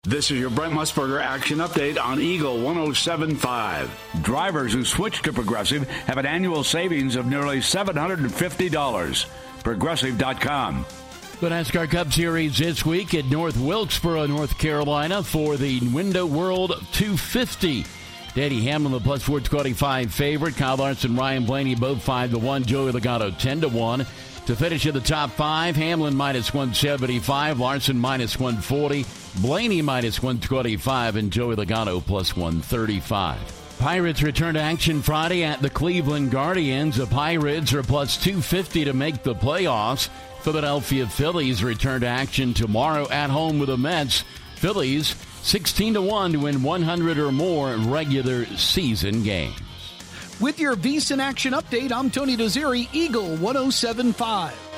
This is your Brent Musburger Action Update on Eagle 107.5. Drivers who switch to Progressive have an annual savings of nearly $750. Progressive.com. The NASCAR Cup Series this week at North Wilkesboro, North Carolina for the Window World 250. Denny Hamlin, the plus 425 favorite. Kyle Larson, Ryan Blaney, both 5-1. Joey Logano, 10-1. To finish in the top five, Hamlin minus 175, Larson minus 140, Blaney minus 125, and Joey Logano plus 135. Pirates return to action Friday at the Cleveland Guardians. The Pirates are plus 250 to make the playoffs. Philadelphia Phillies return to action tomorrow at home with the Mets. Phillies 16-1 to win 100 or more regular season games. With your VSiN Action Update, I'm Tony Dozeri, Eagle 107.5.